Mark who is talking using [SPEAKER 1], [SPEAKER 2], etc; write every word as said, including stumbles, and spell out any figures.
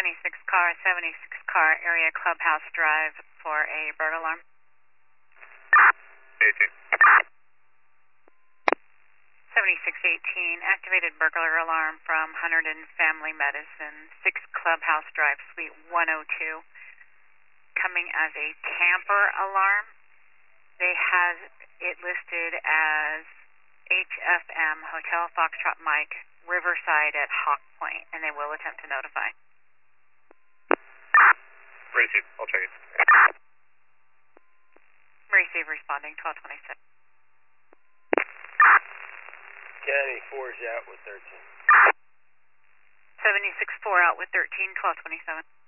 [SPEAKER 1] seventy-six car, seventy-six car, area Clubhouse Drive for a burglar alarm.
[SPEAKER 2] eighteen.
[SPEAKER 1] seventy-six eighteen, activated burglar alarm from Hunterdon Family Medicine, six Clubhouse Drive, Suite one oh two. Coming as a tamper alarm. They have it listed as H F M, Hotel Foxtrot Mike, Riverside at Hawk Point, and they will attempt to notify.
[SPEAKER 2] Receive, I'll check it.
[SPEAKER 1] Receive responding, twelve twenty-six.
[SPEAKER 3] County four is out with thirteen.
[SPEAKER 1] seventy-six four out with thirteen, twelve twenty-seven.